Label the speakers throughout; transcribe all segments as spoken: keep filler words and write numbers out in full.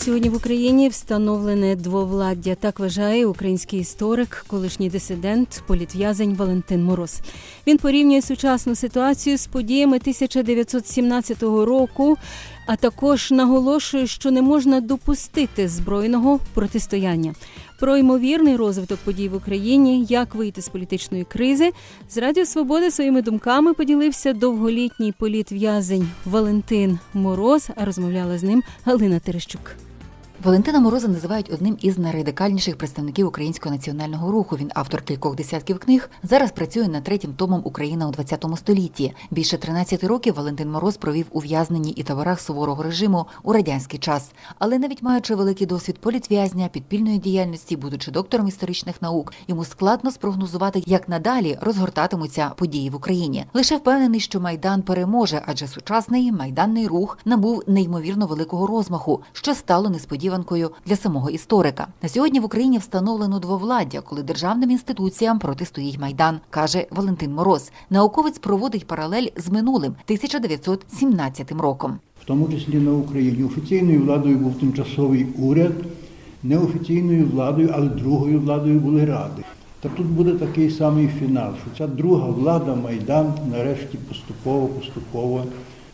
Speaker 1: Сьогодні в Україні встановлене двовладдя. Так вважає український історик, колишній дисидент, політв'язень Валентин Мороз. Він порівнює сучасну ситуацію з подіями тисяча дев'ятсот сімнадцятого року, а також наголошує, що не можна допустити збройного протистояння. Про ймовірний розвиток подій в Україні, як вийти з політичної кризи, з Радіо Свобода своїми думками поділився довголітній політв'язень Валентин Мороз, а розмовляла з ним Галина Терещук.
Speaker 2: Валентина Мороза називають одним із найрадикальніших представників українського національного руху. Він автор кількох десятків книг. Зараз працює над третім томом «Україна у ХХ столітті». Більше тринадцяти років Валентин Мороз провів у в'язненні і таборах суворого режиму у радянський час. Але навіть маючи великий досвід політв'язня, підпільної діяльності, будучи доктором історичних наук, йому складно спрогнозувати, як надалі розгортатимуться події в Україні. Лише впевнений, що Майдан переможе, адже сучасний майданний рух набув неймовірно великого розмаху, що стало несподіванкою для самого історика. На сьогодні в Україні встановлено двовладдя, коли державним інституціям протистоїть Майдан, каже Валентин Мороз. Науковець проводить паралель з минулим, тисяча дев'ятсот сімнадцятим роком.
Speaker 3: В тому числі на Україні офіційною владою був тимчасовий уряд, неофіційною владою, але другою владою були ради. Та тут буде такий самий фінал, що ця друга влада, Майдан, нарешті поступово-поступово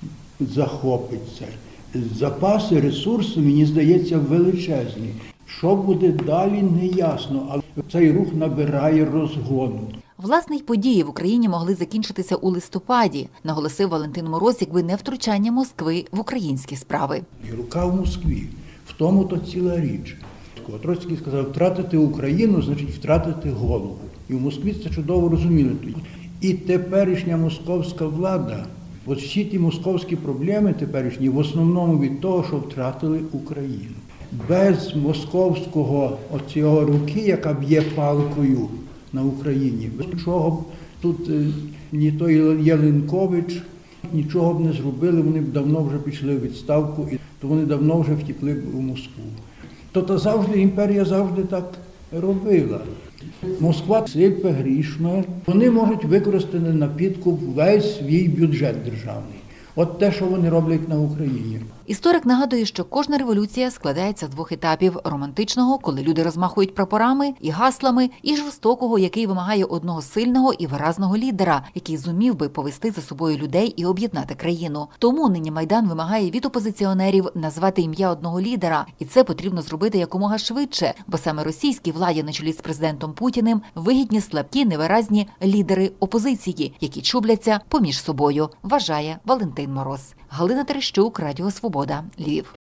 Speaker 3: захопиться. Запаси, ресурси, мені здається, величезні. Що буде далі, не ясно, але цей рух набирає розгону.
Speaker 2: Власне, й події в Україні могли закінчитися у листопаді, наголосив Валентин Мороз, якби не втручання Москви в українські справи.
Speaker 3: І рука в Москві. В тому-то ціла річ. Троцький сказав, втратити Україну, значить втратити голову. І в Москві це чудово розуміли тоді. І теперішня московська влада, от всі ті московські проблеми теперішні в основному від того, що втратили Україну. Без московського оцього руки, яка б'є палкою на Україні, без чого тут ні той Янукович нічого б не зробили, вони б давно вже пішли в відставку, і то вони давно вже втекли б у Москву. То завжди імперія завжди так робила. Москва сильно грішна. Вони можуть використати на підкуп весь свій бюджет державний. От те, що вони роблять на Україні.
Speaker 2: Історик нагадує, що кожна революція складається з двох етапів – романтичного, коли люди розмахують прапорами і гаслами, і жорстокого, який вимагає одного сильного і виразного лідера, який зумів би повести за собою людей і об'єднати країну. Тому нині Майдан вимагає від опозиціонерів назвати ім'я одного лідера, і це потрібно зробити якомога швидше, бо саме російській владі на чолі з президентом Путіним вигідні слабкі, невиразні лідери опозиції, які чубляться поміж собою, вважає Валентин Мороз. Галина Терещук, Радіо Свобода, Львів.